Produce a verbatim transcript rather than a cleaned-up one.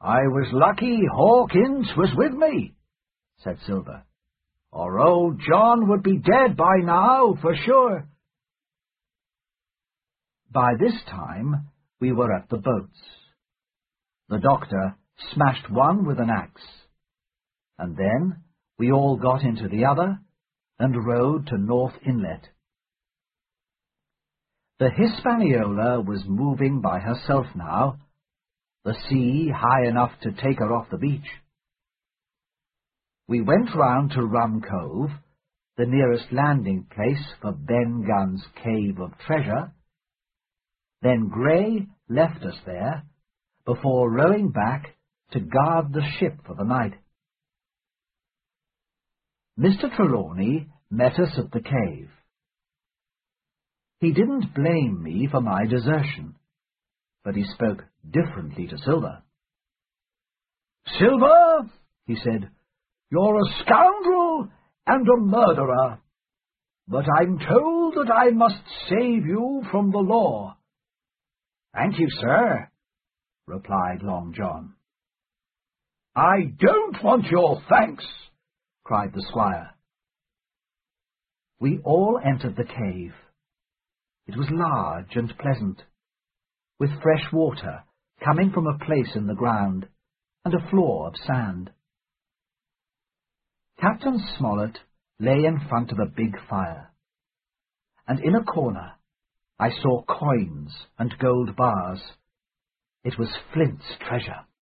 "I was lucky Hawkins was with me," said Silver, "or old John would be dead by now, for sure." By this time we were at the boats. The doctor smashed one with an axe, and then we all got into the other and rowed to North Inlet. The Hispaniola was moving by herself now, the sea high enough to take her off the beach. We went round to Rum Cove, the nearest landing place for Ben Gunn's Cave of Treasure. Then Grey left us there, before rowing back to guard the ship for the night. Mister Trelawney met us at the cave. He didn't blame me for my desertion, but he spoke differently to Silver. "Silver," he said, "you're a scoundrel and a murderer, but I'm told that I must save you from the law." "Thank you, sir," replied Long John. "I don't want your thanks," cried the squire. We all entered the cave. It was large and pleasant, with fresh water coming from a place in the ground, and a floor of sand. Captain Smollett lay in front of a big fire, and in a corner I saw coins and gold bars. It was Flint's treasure.